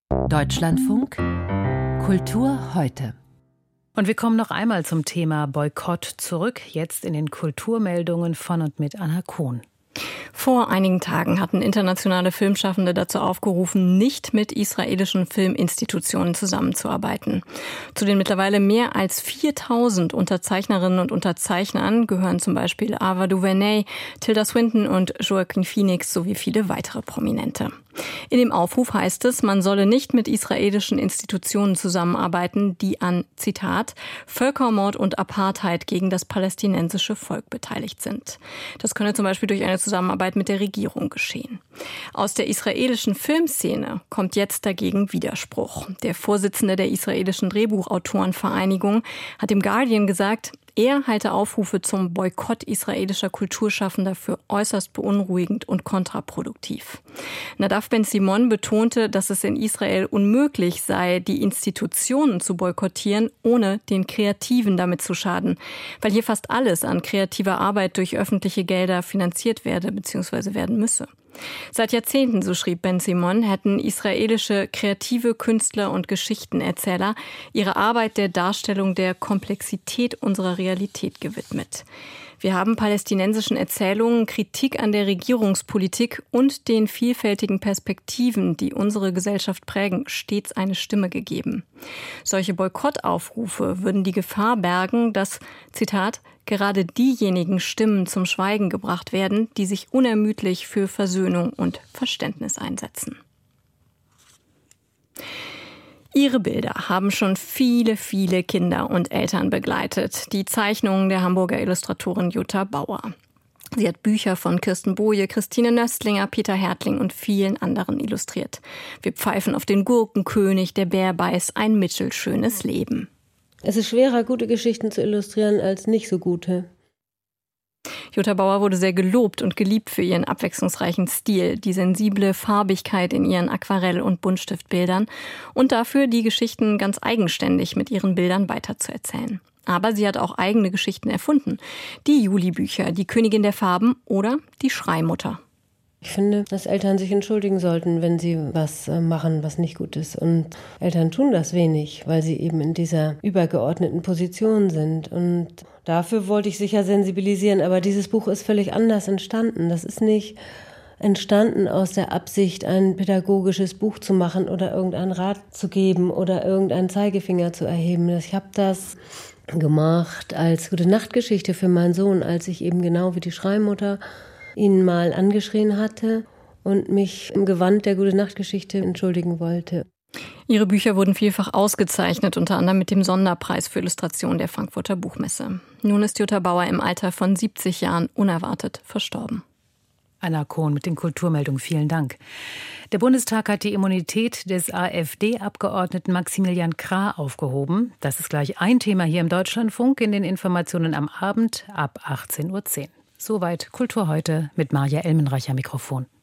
Deutschlandfunk Kultur heute. Und wir kommen noch einmal zum Thema Boykott zurück, jetzt in den Kulturmeldungen von und mit Anna Kohn. Vor einigen Tagen hatten internationale Filmschaffende dazu aufgerufen, nicht mit israelischen Filminstitutionen zusammenzuarbeiten. Zu den mittlerweile mehr als 4000 Unterzeichnerinnen und Unterzeichnern gehören zum Beispiel Ava DuVernay, Tilda Swinton und Joaquin Phoenix sowie viele weitere Prominente. In dem Aufruf heißt es, man solle nicht mit israelischen Institutionen zusammenarbeiten, die an, Zitat, Völkermord und Apartheid gegen das palästinensische Volk beteiligt sind. Das könne zum Beispiel durch eine Zusammenarbeit mit der Regierung geschehen. Aus der israelischen Filmszene kommt jetzt dagegen Widerspruch. Der Vorsitzende der israelischen Drehbuchautorenvereinigung hat dem Guardian gesagt, er halte Aufrufe zum Boykott israelischer Kulturschaffender für äußerst beunruhigend und kontraproduktiv. Nadav Ben-Simon betonte, dass es in Israel unmöglich sei, die Institutionen zu boykottieren, ohne den Kreativen damit zu schaden, weil hier fast alles an kreativer Arbeit durch öffentliche Gelder finanziert werde bzw. werden müsse. Seit Jahrzehnten, so schrieb Ben-Simon, hätten israelische kreative Künstler und Geschichtenerzähler ihre Arbeit der Darstellung der Komplexität unserer Realität gewidmet. Wir haben palästinensischen Erzählungen, Kritik an der Regierungspolitik und den vielfältigen Perspektiven, die unsere Gesellschaft prägen, stets eine Stimme gegeben. Solche Boykottaufrufe würden die Gefahr bergen, dass, Zitat, gerade diejenigen Stimmen zum Schweigen gebracht werden, die sich unermüdlich für Versöhnung und Verständnis einsetzen. Ihre Bilder haben schon viele, viele Kinder und Eltern begleitet. Die Zeichnungen der Hamburger Illustratorin Jutta Bauer. Sie hat Bücher von Kirsten Boje, Christine Nöstlinger, Peter Härtling und vielen anderen illustriert. Wir pfeifen auf den Gurkenkönig, der Bär beißt, ein mittelschönes Leben. Es ist schwerer, gute Geschichten zu illustrieren, als nicht so gute. Jutta Bauer wurde sehr gelobt und geliebt für ihren abwechslungsreichen Stil, die sensible Farbigkeit in ihren Aquarell- und Buntstiftbildern und dafür, die Geschichten ganz eigenständig mit ihren Bildern weiterzuerzählen. Aber sie hat auch eigene Geschichten erfunden. Die Juli-Bücher, die Königin der Farben oder die Schreimutter. Ich finde, dass Eltern sich entschuldigen sollten, wenn sie was machen, was nicht gut ist. Und Eltern tun das wenig, weil sie eben in dieser übergeordneten Position sind. Und dafür wollte ich sicher sensibilisieren. Aber dieses Buch ist völlig anders entstanden. Das ist nicht entstanden aus der Absicht, ein pädagogisches Buch zu machen oder irgendeinen Rat zu geben oder irgendeinen Zeigefinger zu erheben. Ich habe das gemacht als Gute-Nacht-Geschichte für meinen Sohn, als ich eben genau wie die Schreimutter ihn mal angeschrien hatte und mich im Gewand der Gute-Nacht-Geschichte entschuldigen wollte. Ihre Bücher wurden vielfach ausgezeichnet, unter anderem mit dem Sonderpreis für Illustration der Frankfurter Buchmesse. Nun ist Jutta Bauer im Alter von 70 Jahren unerwartet verstorben. Anna Kohn mit den Kulturmeldungen, vielen Dank. Der Bundestag hat die Immunität des AfD-Abgeordneten Maximilian Krah aufgehoben. Das ist gleich ein Thema hier im Deutschlandfunk in den Informationen am Abend ab 18:10 Uhr. Soweit Kultur heute mit Maja Elmenreich am Mikrofon.